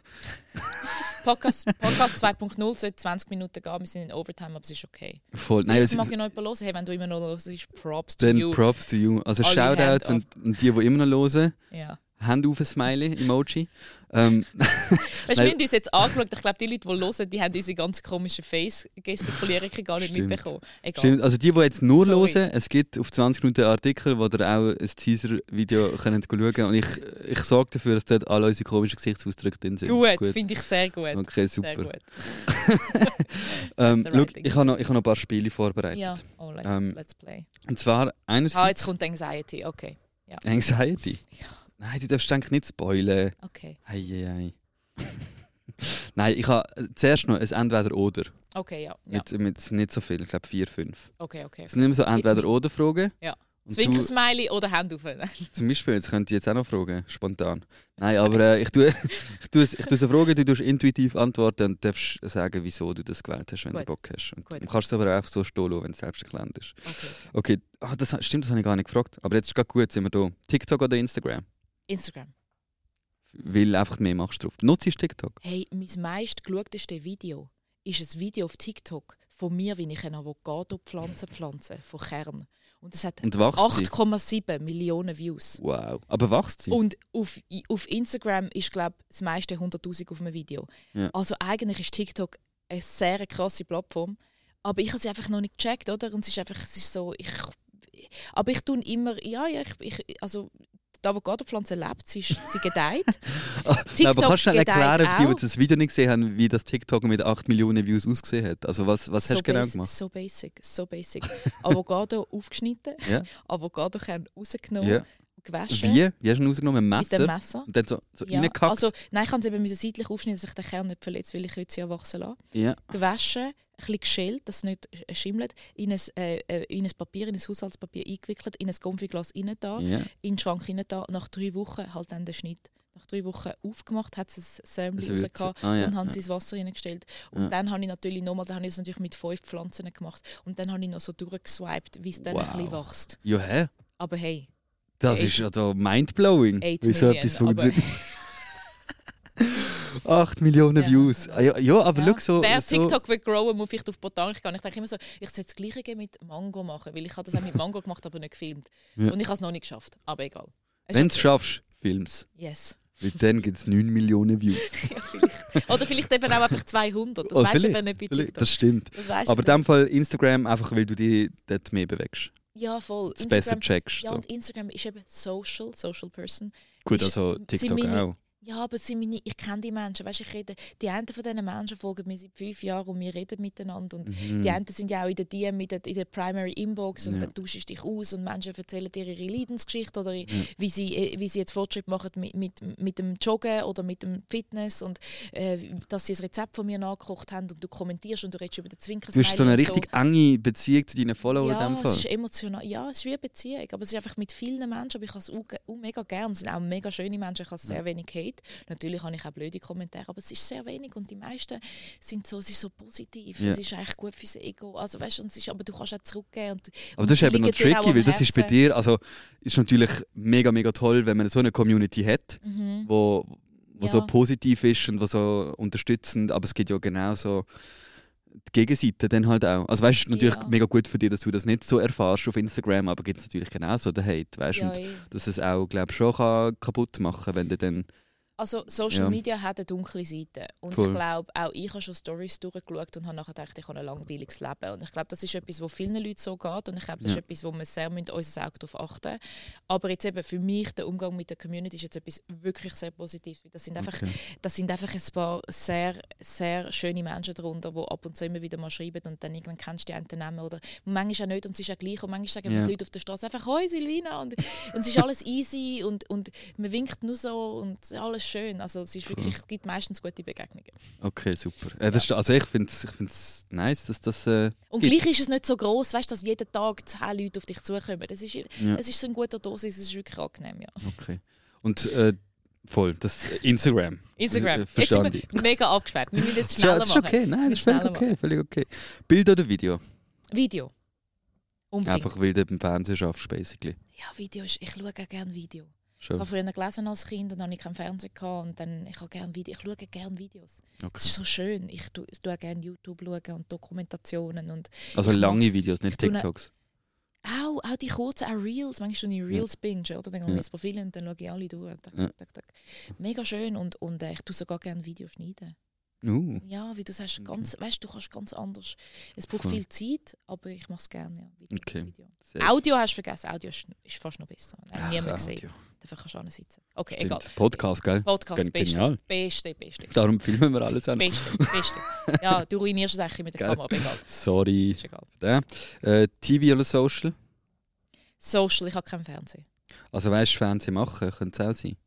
Podcast, Podcast zwei Punkt null sollte zwanzig Minuten gehen. Wir sind in Overtime, aber es ist okay. Voll. Nein, Vielleicht es, mag ich noch jemanden hören. Hey, wenn du immer noch hörst, ist Props to dann you. Props to you. Also Alle Shoutouts Hand und, und die, die immer noch hören. Ja. Hand auf ein Smiley, Emoji. ähm, Weißt, wir Nein. haben uns jetzt angeschaut. Ich glaube, die Leute, die hören, die haben unsere ganz komischen Face-Gestikulierungen gar nicht Stimmt. mitbekommen. Egal. Stimmt, also die, die jetzt nur Sorry. hören, es gibt auf zwanzig Minuten einen Artikel, wo ihr auch ein Teaser-Video könnt schauen könnt. Und ich, ich sorge dafür, dass dort alle unsere komischen Gesichtsausdrücke drin sind. Gut, finde ich sehr gut. Okay, Sehr super. gut. Ähm, That's the right schau, thing. ich habe noch, ich habe noch ein paar Spiele vorbereitet. Ja, oh, let's, Ähm, let's play. Und zwar Ah, jetzt einerseits kommt Anxiety. Okay, Anxiety. Ja. Nein, du darfst eigentlich nicht spoilen. okay. Hei, hei, hei. Nein, ich habe äh, zuerst noch ein Entweder-Oder. Okay, ja. ja. Mit, mit nicht so viel, ich glaube vier, fünf. Okay, okay. Es sind immer so Entweder-Oder-Fragen. Ja. Und du, Zwinker-Smiley oder Hand auf. zum Beispiel, jetzt könnt ihr jetzt auch noch fragen, spontan. Nein, aber äh, ich tue, ich tue, ich tue eine Frage, du darfst intuitiv antworten und darfst sagen, wieso du das gewählt hast, wenn Gut. du Bock hast. Und Gut. du kannst es aber auch einfach so stehen lassen, wenn es selbst erklärt ist. Okay. Okay, ah, das, stimmt, das habe ich gar nicht gefragt. Aber jetzt ist gerade gut, sind wir da. TikTok oder Instagram? Instagram. Weil einfach mehr machst du drauf. Nutzt du TikTok? Hey, mein meist geschauteste Video ist ein Video auf TikTok von mir, wie ich eine Avocado-Pflanze pflanze, von Kern. Und es hat Und wächst sie? acht Komma sieben Millionen Views. Wow. Aber wächst sie? Und auf, auf Instagram ist, glaube ich, das meiste hunderttausend auf einem Video. Ja. Also eigentlich ist TikTok eine sehr krasse Plattform. Aber ich habe sie einfach noch nicht gecheckt, oder? Und es ist einfach, es ist so, ich, aber ich tue immer, ja, ja, ich, ich also die Avocado-Pflanze lebt, sie, ist, sie gedeiht. Nein, aber kannst du schnell gedeiht erklären, für die, auch. die das Video nicht gesehen haben, wie das TikTok mit acht Millionen Views ausgesehen hat? Also was, was hast so du genau basic, gemacht? So basic, so basic. Avocado aufgeschnitten, Ja. Avocado-Kern rausgenommen, Ja. gewaschen. Wie? Wie hast du ihn rausgenommen? Mit Mit dem dem Messer? Messer. Und dann so, so Ja, reingekackt? also, nein, ich musste es eben seitlich aufschneiden, dass ich den Kern nicht verletze, weil ich heute sie ja wachsen lasse. Ja. Gewaschen, bisschen geschält, dass es nicht schimmelt, in ein, äh, in ein Papier, in ein Haushaltspapier eingewickelt, in ein Konfiglas rein da, Ja. in den Schrank rein da. Nach drei Wochen halt dann den Schnitt. Nach drei Wochen aufgemacht, hat es ein Sämli Das wird rausgehauen so- ah, ja, und haben ja. sie ins Wasser reingestellt. Und Ja. dann habe ich natürlich nochmal, dann habe ich es natürlich mit fünf Pflanzen gemacht. Und dann habe ich noch so durchgeswiped, wie es dann Wow. ein bisschen wächst. Ja, hä? Aber hey, Das Eight- ist also mindblowing, eight wie so Million, etwas aber- funktioniert. acht Millionen Ja, Views. genau. Ah, ja, ja, aber ja. schau so... Wer so TikTok will growen, muss vielleicht auf Botanik gehen. Ich denke immer so, ich sollte das Gleiche mit Mango machen, weil ich habe das auch mit Mango gemacht, aber nicht gefilmt. Ja. Und ich habe es noch nicht geschafft, aber egal. Es ist wenn du es okay. schaffst, filmst Yes. weil dann gibt es neun Millionen Views. Ja, vielleicht. Oder vielleicht eben auch einfach zweihundert. Das Oh, weißt du vielleicht, eben nicht bei vielleicht, TikTok. das stimmt. Das weisst Aber du in dem Fall Instagram einfach, weil du dich dort mehr bewegst. nicht. Ja, voll. Es besser checkst. Ja, So. und Instagram ist eben social, social person. Gut, ist- also sind TikTok meine- auch. Ja, aber es sind meine, ich kenne die Menschen. Weißt, ich rede, die einen von diesen Menschen folgen mir seit fünf Jahren und wir reden miteinander. Und Mhm. die einen sind ja auch in der D M, in der, in der Primary Inbox und Ja. dann tauschst du dich aus und Menschen erzählen dir ihre Leidensgeschichte oder wie, sie, äh, wie sie jetzt Fortschritt machen mit, mit, mit dem Joggen oder mit dem Fitness und äh, dass sie ein Rezept von mir nachgekocht haben und du kommentierst und du redest über den Zwinker. Du hast so eine richtig enge Beziehung zu deinen Followern in Ja, dem es Fall. ist emotional. Ja, es ist wie eine Beziehung. Aber es ist einfach mit vielen Menschen. Aber ich habe es auch, auch mega gern. Es sind auch mega schöne Menschen. Ich habe sehr wenig Hate. Natürlich habe ich auch blöde Kommentare, aber es ist sehr wenig. Und die meisten sind so, sind so positiv. Ja. Es ist eigentlich gut fürs Ego. Also, weißt, und es ist, aber du kannst auch zurückgeben. Und, Aber und das ist sie eben noch liegen dir auch tricky, am weil das ist bei Herzen. dir, also ist natürlich mega, mega toll, wenn man so eine Community hat, Mhm. wo, wo Ja. so positiv ist und wo so unterstützend, aber es gibt ja genau so die Gegenseite dann halt auch. Also weißt du, natürlich Ja. mega gut für dich, dass du das nicht so erfährst auf Instagram, aber gibt es natürlich genauso den Hate, weißt du, Ja, und eh. dass es auch, glaube ich, schon kann kaputt machen, wenn du dann... Also Social Ja. Media hat eine dunkle Seite und Voll. ich glaube, auch ich habe schon Stories durchgeschaut und habe nachher gedacht, ich habe ein langweiliges Leben und ich glaube, das ist etwas, wo vielen Leuten so geht und ich glaube, das Ja. ist etwas, wo wir sehr müssen, unser Auge darauf achten. Aber jetzt eben für mich, der Umgang mit der Community ist jetzt etwas wirklich sehr Positives. Das sind einfach, Okay. das sind einfach ein paar sehr, sehr schöne Menschen darunter, die ab und zu immer wieder mal schreiben und dann irgendwann kennst du die einen Namen oder manchmal auch nicht und es ist auch gleich und manchmal sagen Ja. die Leute auf der Straße einfach «Hoi Silvina» und, und es ist alles easy und, und man winkt nur so und alles schön. Also es ist wirklich, es gibt meistens gute Begegnungen. Okay, super. Äh, das ist, also ich finde es ich find's nice, dass das... Äh, Und gibt. gleich ist es nicht so gross, weißt, dass jeden Tag zehn Leute auf dich zukommen. Das ist, Ja. es ist so eine gute Dosis, es ist wirklich angenehm, ja. Okay. Und äh, voll, das Instagram. Instagram. Äh, Jetzt sind verstanden. wir mega abgeschwächt. Wir müssen jetzt Ja, schneller das ist machen. okay, nein, das ist völlig Schneller okay, völlig okay. Bild oder Video? Video. Unbedingt. Einfach weil du beim Fernsehen schaffst, basically. Ja, Video ist, ich schaue auch gerne Video. Ich Schon. habe früher gelesen als Kind und dann hatte ich keinen Fernseher gehabt und dann ich habe gerne Video. Ich schaue gerne Videos. Es Okay. ist so schön. Ich tue, ich tue gerne YouTube schauen und Dokumentationen und Also ich lange Videos, nicht ich tue ne- TikToks. auch, auch die kurzen, auch Reels. Manchmal tue ich Reels binge, oder? Dann gehe ich Ja. ins Profil und dann schaue ich alle durch. Tak, Ja. tak, tak. Mega schön und, und äh, ich tue sogar gerne Videos schneiden. Uh, Ja, wie du sagst, ganz, weißt, du kannst ganz anders. Es braucht Cool. viel Zeit, aber ich mache es gerne. Ja. Video, Okay. Video. sehr- Audio hast du vergessen. Audio ist, ist fast noch besser. Nein, Ach, niemand ja, gesehen. Audio. Dafür kannst du auch sitzen. Okay, Stimmt. egal. Podcast, gell? Podcast, Gen- beste, genial. beste, beste. Darum filmen wir alles an. Beste, beste. Ja, du ruinierst es eigentlich mit der Gell? Kamera, aber egal. Sorry. Ist egal. Ja. Äh, T V oder Social? Social, ich habe keinen Fernsehen. Also weißt du, Fernsehen machen, könnte es auch sein.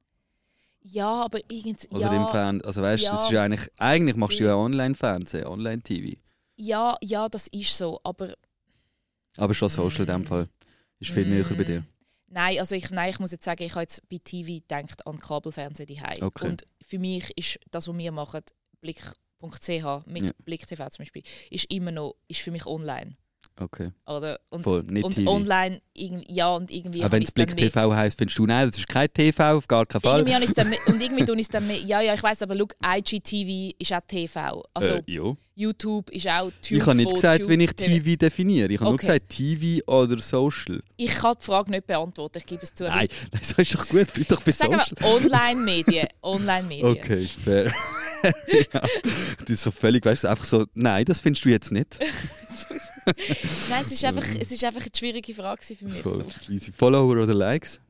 Ja, aber irgendwie. Oder Ja, im Fernsehen. Also weißt du, Ja. das ist ja eigentlich, eigentlich machst du ja Online-Fernsehen, Online-T V. ja, ja, das ist so, aber. Aber schon Social in dem Mm. Fall. Ist viel näher bei dir. Nein, also ich, nein, ich muss jetzt sagen, ich habe jetzt bei T V gedacht an Kabelfernsehen daheim. Okay. Und für mich ist das, was wir machen, blick punkt c h mit Ja. Blick T V zum Beispiel, ist immer noch, ist für mich online. Okay. Oder? Und, Voll, nicht und T V. online, irgendwie, ja, und irgendwie. Aber habe wenn ich es Blick dann T V heisst, findest du, nein, das ist kein T V, auf gar keinen Fall. Irgendwie habe ich es dann mit, und irgendwie tue ich es dann mit, ja, ja, ich weiss, aber look, I G T V ist auch T V. Also äh, ja. YouTube ist auch Tube Ich habe nicht von gesagt, Tube wenn ich T V. T V definiere. Ich habe Okay. nur gesagt T V oder Social. Ich kann die Frage nicht beantworten, ich gebe es zu. Nein, nein, so ist doch gut. Bleib doch bei Sagen Social. wir Online-Medien. Online-Medien. Okay, fair. Ja. Das ist so völlig, weißt du, einfach so, nein, das findest du jetzt nicht. Nein, es ist einfach, es ist einfach eine schwierige Frage für mich. Voll. So. Easy. Follower oder Likes?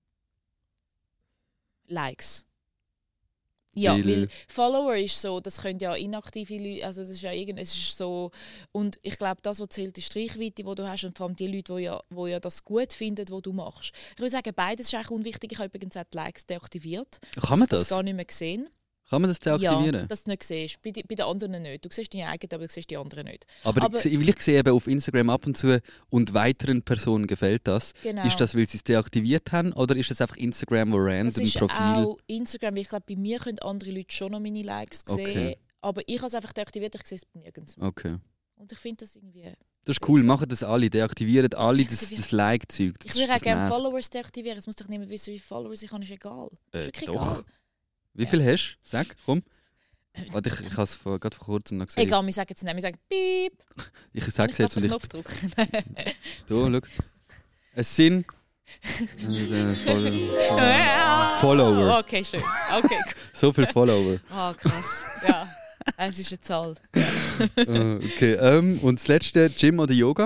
Likes. Ja, Weil- weil Follower ist so, das können ja inaktive Leute, also das ist ja irgend, es ist so, und ich glaube, das, was zählt, ist die Reichweite, die du hast und vor allem die Leute, die ja, die ja das gut finden, was du machst. Ich würde sagen, beides ist eigentlich unwichtig. Ich habe übrigens auch die Likes deaktiviert. Kann man Ich habe das? gar nicht mehr gesehen. Kann man das deaktivieren? Ja, dass du nicht siehst. Bei, die, bei den anderen nicht. Du siehst deine eigenen, aber du siehst die anderen nicht. Aber, aber ich, weil ich sehe eben auf Instagram ab und zu und weiteren Personen gefällt das. Genau. Ist das, weil sie es deaktiviert haben oder ist das einfach Instagram, wo random Das ist Profil... auch Instagram, weil ich glaube, bei mir können andere Leute schon noch meine Likes sehen. Okay. Aber ich habe es einfach deaktiviert, ich sehe es nirgends. Okay. Und ich finde das irgendwie... Das ist cool, machen das alle, deaktivieren alle das, Deaktivieren. das Like-Zeug. Ich würde auch gerne Followers deaktivieren. Es muss doch niemand wissen, wie viele Followers ich habe, ist egal. Äh, ist wirklich doch. egal. Wie viel hast du? Sag, komm. Warte, ich, ich habe es vor, gerade vor kurzem noch gesehen. Egal, wir sagen jetzt nicht, wir sagen Piep. Ich sage es jetzt und den ich... Knopf drücken. Da, schau. Es sind... äh, Follow- Follower. Okay, schön. Okay, cool. So viele Follower. Ah, krass. Ja, es ist eine Zahl. Äh, okay, ähm, und das letzte, Gym oder Yoga?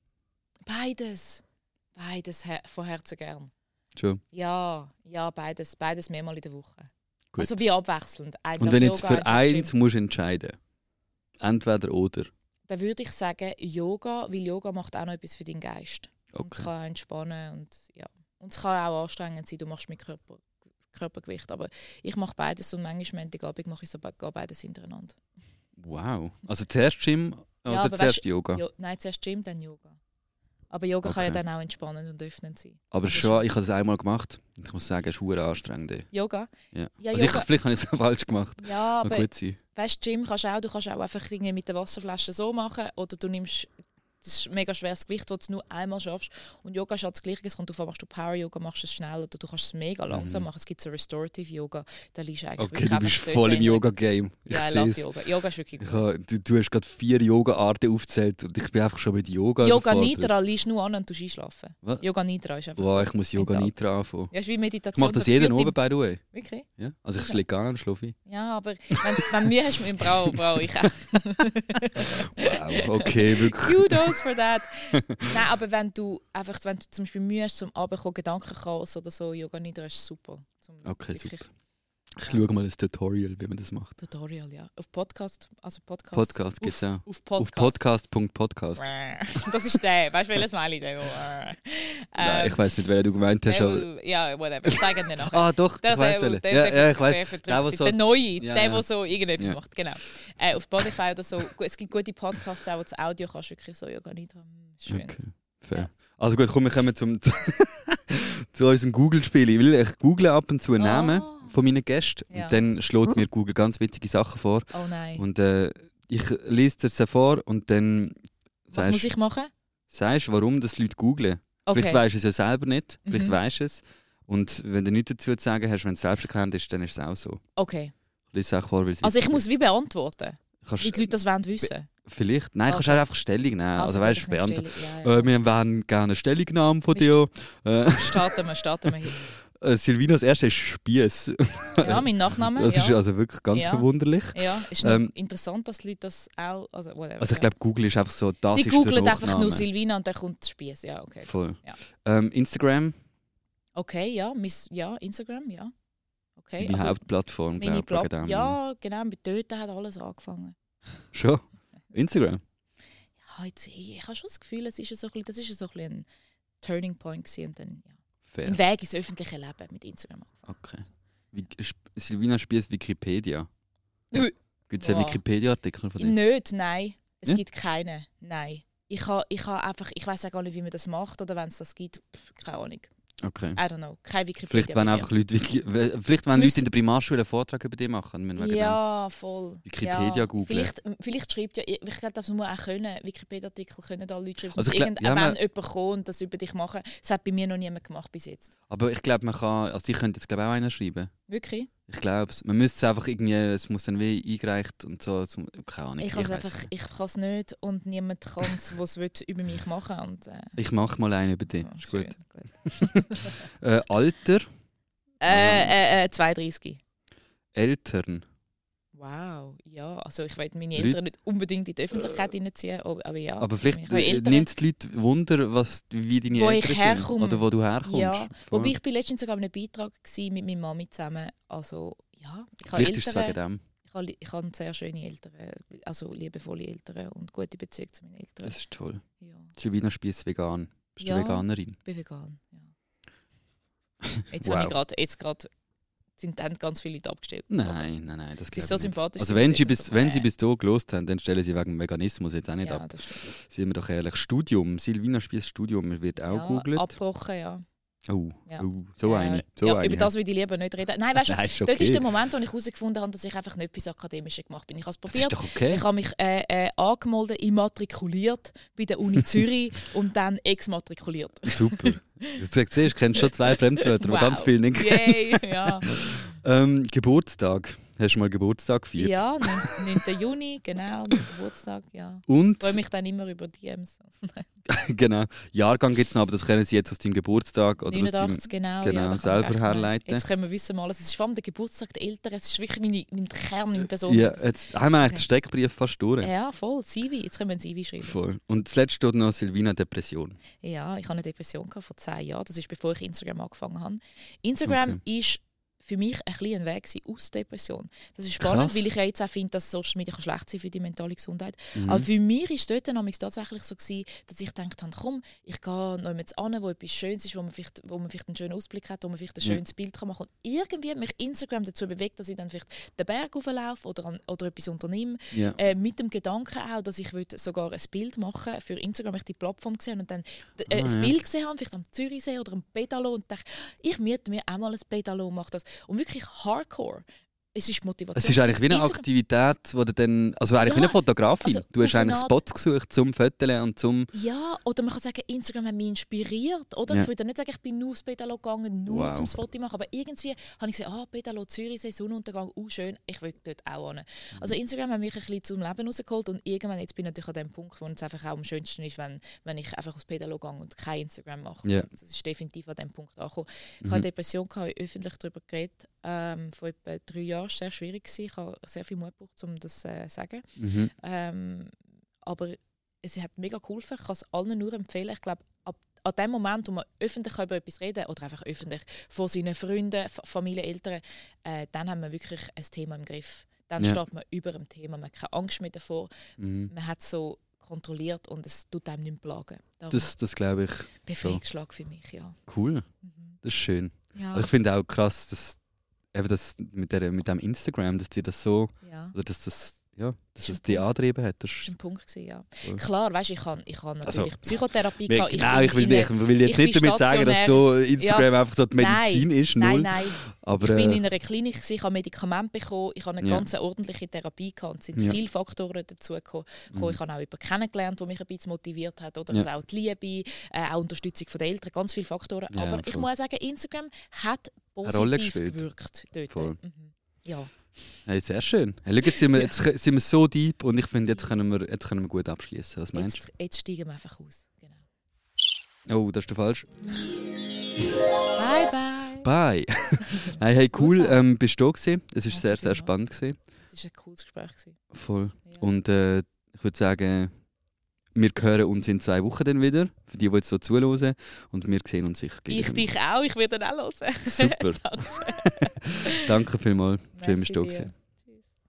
Beides. Beides her von Herzen gern. Schon. Ja, ja, beides. Beides mehrmals in der Woche. Gut. Also wie abwechselnd. Ein Und Tag wenn jetzt Yoga, für ein Tag eins Gym. musst du entscheiden, entweder oder. Dann würde ich sagen Yoga, weil Yoga macht auch noch etwas für deinen Geist. Und Okay. es kann entspannen und ja. Und es kann auch anstrengend sein, du machst mit Körper, Körpergewicht. Aber ich mache beides und manchmal Montagabend mache ich sogar beides hintereinander. Wow. Also zuerst Gym oder Ja, aber zuerst weißt- Yoga? Jo, nein, zuerst Gym, dann Yoga. Aber Yoga kann ja Okay. dann auch entspannend und öffnend sein. Aber Das ist schon, ich habe das einmal gemacht. Ich muss sagen, es ist verdammt anstrengend. ey. Yoga? Ja. Ja, also ich, Yoga- vielleicht habe ich es falsch gemacht. Ja, Kann aber gut sein. weißt du, Gym kannst du auch, du kannst auch einfach irgendwie mit der Wasserflasche so machen oder du nimmst das ist ein mega schweres Gewicht, das du nur einmal schaffst. Und Yoga ist halt das Gleiche. Es kommt darauf an, machst du Power-Yoga, machst du es schnell oder du kannst es mega langsam Mhm. machen. Es gibt so Restorative-Yoga, da liegst du eigentlich Okay, wirklich du einfach bist dort voll im drin. Yoga-Game. Ich Ja, ich sehe love es. Yoga. Yoga ist wirklich Ich gut. habe, du, du hast gerade vier Yoga-Arten aufgezählt und ich bin einfach schon mit Yoga Yoga überfordert. Nidra liegst du nur an und du einschlafen. Was? Yoga Nidra ist einfach Wow, so. ich muss Yoga mental. Nidra anfangen. Ja, ist wie Ich Meditation. mache das so jeden gefühlt Abend, by the way. im- Wirklich? Ja? Also ich Okay. schläge gar nicht, schlafe ich. Ja, aber wenn, wenn mir hast mit dem Brau, brauche ich auch. Wow, okay, wirklich. Kudos for that. Nein, aber wenn du einfach, wenn du zum Beispiel Mühe hast zum Abendkommen, Gedankenchaos oder so, Yoga Nidra ist super. Zum Okay, wirklich super. Ich schaue mal ein Tutorial, wie man das macht. Tutorial, ja. Auf Podcast, also Podcast. Podcast gibt es auch. Auf Auf Podcast. podcast punkt podcast. Das ist der, weißt du, welches Smiley der? wo, äh, Nein, ähm, ich weiß nicht, wer du gemeint hast. der, aber- wo- Ja, whatever. Ich zeige dir nachher. Ah, doch, Der, ich weiß der, welchen. der, Ja, der, ja, ich der, weiß. verdrückt Der, ist. der so- der Neue, Ja, der, ja. der so irgendetwas Ja. macht. Genau. Äh, auf Spotify oder so. Es gibt gute Podcasts auch, wo das Audio kannst du wirklich so Yoga Nidra. Hm, schön. Okay, fair. Ja. Also gut, komm, wir kommen zum, zu unserem Google-Spiel. Ich will ich google ab und zu einen Namen Ah. von meinen Gästen Ja. und dann schlägt mir Google ganz witzige Sachen vor. Oh nein. Und äh, ich lese dir sie vor und dann Was sagst muss ich machen? sagst, warum das Leute googlen. Okay. Vielleicht weisst du es ja selber nicht, vielleicht Mhm. weisst du es. Und wenn du nichts dazu zu sagen hast, wenn es selbsterklärend ist, dann ist es auch so. Okay. Ich lese es auch vor, weil es Also ich witzig muss wie beantworten, ist. Kannst- wie die Leute das wollen wissen. Vielleicht. Nein, kannst du Okay. einfach Stellung nehmen. Also, gut, weißt ich du, nehme beantworten. Stellung. Ja, ja. Äh, wir wollen gerne eine Stellungnahme von Bist dir. Äh, Starten wir, starten wir hin. äh, Silvinas erste ist Spiess. Ja, mein Nachname. Das ja. ist also wirklich ganz Ja. verwunderlich. Ja, ist noch Ähm, interessant, dass die Leute das auch. Also, whatever, Also ich ja. glaube, Google ist einfach so, das Sie ist googlen der einfach Nachname. nur Silvina und dann kommt der Spiess. Ja, okay. Voll. Ja. Ähm, Instagram, Okay, ja, miss, ja, Instagram, ja. Okay, deine also Hauptplattform, meine glaube ich. Pla- Ja, genau, mit dort hat alles angefangen. Schon? Instagram? Ja, jetzt, ich, ich habe schon das Gefühl, es ist so ein bisschen, das ist so ein, bisschen ein Turning Point gewesen und dann, ja. Fair. Ein Weg ins öffentliche Leben mit Instagram angefangen. Okay. Wie, Sp- Silvina Spiess Wikipedia. Nö. Gibt es einen Wow. Wikipedia-Artikel von dir? Nicht, nein. Es Ja? gibt keine, nein. Ich habe ich ha einfach, ich weiß auch gar nicht, wie man das macht oder wenn es das gibt, pff, keine Ahnung. Okay. I don't know, kein Wikipedia. Vielleicht wollen bei mir. einfach Leute, Wiki- vielleicht wollen Leute müsste- in der Primarschule einen Vortrag über dich machen. Wir wegen Ja, voll. Wikipedia ja. googlen. Vielleicht, vielleicht schreibt ja, ich glaube, das muss man auch können. Wikipedia-Artikel können da Leute schreiben. Also Also ich glaub- irgendwann ja, man- jemand kommt und das über dich machen. Das hat bei mir noch niemand gemacht bis jetzt. dem. Aber ich glaube, man kann, also ich könnte jetzt glaube auch einen schreiben. Wirklich? Ich glaube es. Man müsste es einfach irgendwie, es muss dann wie eingereicht und so. Zum, keine Ahnung. Ich, ich, weiss einfach, nicht. ich kann es nicht und niemand kann es, der es über mich machen will. Und, äh, Ich mache mal einen über dich. oh, Ist schön, gut. gut. Äh, Alter, Äh, äh, äh, zweiunddreißig. Eltern. Wow, ja. Also ich will meine Leute- Eltern nicht unbedingt in die Öffentlichkeit reinziehen, aber, aber ja. Aber vielleicht ich habe äh, Eltern. nimmt es die Leute Wunder, was, wie deine Wo Eltern ich sind. herkomme. Oder wo du herkommst. Ja, Voll. wobei ich bin letztens sogar in einem Beitrag gsi mit meiner Mami zusammen. Also ja, ich habe Vielleicht ist es wegen Eltern, dem. ich habe, ich habe sehr schöne Eltern, also liebevolle Eltern und gute Beziehung zu meinen Eltern. Das ist toll. Ja, Silvina Spiess vegan. Bist Ja. du Veganerin? ich bin vegan. Ja. Jetzt Wow. habe ich gerade, jetzt gerade sind dann ganz viele Leute abgestellt. Nein, nein, nein, das Sie ist glaube so ich nicht. sympathisch. Also dass wenn sie sie, jetzt bis, einfach- wenn sie äh, bis hier gelost haben, dann stellen sie wegen dem Veganismus jetzt auch nicht ja, ab. das stimmt. Seien wir doch ehrlich. Studium, Silvina Spiess Studium, wird auch Ja, googelt. abgebrochen, ja. Oh, Ja. oh, so Ja, eine. So ja, eine. über das würde ich lieber nicht reden. Nein, weißt du, Nein, ist dort ist okay. der Moment, wo ich herausgefunden habe, dass ich einfach nicht etwas Akademisches gemacht bin. Ich habe es Das probiert. ist doch okay. Ich habe mich äh, äh, angemeldet, immatrikuliert bei der Uni Zürich und dann exmatrikuliert. Super. Du siehst, du kennst schon zwei Fremdwörter, aber Wow. ganz viel nicht. Yay, ja. Ähm, Geburtstag. Hast du mal Geburtstag gefeiert? Ja, neunten Juni, genau, mein Geburtstag, ja. Und? Ich freue mich dann immer über D Ms. Genau. Jahrgang gibt es noch, aber das können Sie jetzt aus deinem Geburtstag oder aus deinem, neunundachtzig, genau. genau, ja, da kann selber man echt- herleiten. Jetzt können wir wissen mal, es ist vor allem der Geburtstag der Eltern, es ist wirklich meine, mein Kern, meine Person. Ja, jetzt haben wir eigentlich Okay. den Steckbrief fast durch. Ja, voll, C V, jetzt können wir ein C V schreiben. Voll. Und zuletzt steht noch Silvina Depression. Ja, ich hatte eine Depression gehabt vor zehn Jahren. Das ist bevor ich Instagram angefangen habe. Instagram ist für mich ein bisschen ein Weg gewesen aus Depression. Das ist spannend, Krass. weil ich ja jetzt auch finde, dass Social Media kann schlecht sein für die mentale Gesundheit. Mhm. Aber für mich war es dort damals tatsächlich so gewesen, dass ich gedacht habe, komm, ich gehe noch jemand an, wo etwas Schönes ist, wo man vielleicht, wo man vielleicht einen schönen Ausblick hat, wo man vielleicht ein Ja. schönes Bild kann machen kann. Und irgendwie hat mich Instagram dazu bewegt, dass ich dann vielleicht den Berg hochlaufe oder, an, oder etwas unternehme. Ja. Äh, mit dem Gedanken auch, dass ich würde sogar ein Bild machen für Instagram, ich die Plattform gesehen und dann d- äh, Ah, ein ja. Bild gesehen habe, vielleicht am Zürichsee oder am Pedalo und dachte, ich miete mir auch mal ein Pedalo und mache das. Und wirklich hardcore. Es ist Motivation. Es ist eigentlich wie eine Instagram- Aktivität, wo du dann, also eigentlich Ja, wie eine Fotografin. also du hast auf eine eigentlich Art- Spots gesucht zum Foteln und zum... Ja, oder man kann sagen, Instagram hat mich inspiriert. Oder? Ja. Ich würde nicht sagen, ich bin nur aufs Pedalo gegangen, nur Wow. zum Foto machen, aber irgendwie habe ich gesagt, ah, Pedalo Zürichsee, Sonnenuntergang, uh, schön, ich will dort auch hin. Also Instagram hat mich ein bisschen zum Leben rausgeholt und irgendwann, jetzt bin ich natürlich an dem Punkt, wo es einfach auch am schönsten ist, wenn, wenn ich einfach aufs Pedalo gehe und kein Instagram mache. Ja. Das ist definitiv an dem Punkt angekommen. Ich Mhm. habe eine Depression, gehabt, ich habe öffentlich darüber geredet, ähm, vor etwa drei Jahren, es war sehr schwierig gewesen. Ich habe sehr viel Mut gebraucht, um das zu äh, sagen. Mhm. Ähm, aber es hat mega geholfen. Ich kann es allen nur empfehlen. Ich glaube, ab an dem Moment, wo man öffentlich über etwas reden kann, oder einfach öffentlich vor seinen Freunden, F- Familie, Eltern, äh, dann haben wir wirklich ein Thema im Griff. Dann Ja. steht man über dem Thema. Man hat keine Angst mehr davor. Mhm. Man hat es so kontrolliert und es tut einem nicht mehr plagen. Darum Das, das glaube ich. Befreiungsschlag für mich, ja. Cool. Mhm. Das ist schön. Ja, Also ich finde auch krass, dass eben das mit, der, mit dem Instagram, dass dir das so, ja. oder dass das, ja, dass Das ist das ein dich Punkt. angetrieben hat. Das Das ist war ein Punkt, gewesen, ja. voll. Klar, weißt, ich kann, ich kann Also, natürlich Psychotherapie Mir- gehabt. Genau, bin ich will, in nicht, einer- ich will jetzt ich nicht bin damit sagen, dass du Instagram einfach so die Medizin ist, null. Nein, nein. Aber, Ich bin äh, in einer Klinik, gewesen, ich habe Medikamente bekommen, ich habe eine Ja. ganz ordentliche Therapie gehabt. Und es sind Ja. viele Faktoren dazu gekommen. Mhm. Ich habe auch jemanden kennengelernt, der mich ein bisschen motiviert hat. Oder Ja. also auch die Liebe, äh, auch Unterstützung der Eltern, ganz viele Faktoren. Ja, Aber ich voll. muss auch sagen, Instagram hat Eine Rolle positiv gespielt. gewirkt dort. Voll. Mhm. Ja. hey, sehr schön. Hey, schau, jetzt, sind wir, jetzt sind wir so deep und ich finde, jetzt können wir, jetzt können wir gut abschließen. Was meinst Jetzt, jetzt steigen wir einfach aus. Genau. du? Oh, das ist der falsch. Bye, bye. Bye. hey, hey, cool, Gut, ähm, bist du da gewesen. Es war Danke sehr, sehr vielmals. spannend gewesen. Das war ein cooles Gespräch. gewesen. Voll. Ja. Und äh, ich würde sagen, wir hören uns in zwei Wochen dann wieder, für die, die jetzt so zuhören. Und wir sehen uns sicher gleich Ich wieder. dich auch, ich werde dann auch hören. Super. Danke. Danke vielmals. Schön, Merci dass du da dir. gewesen.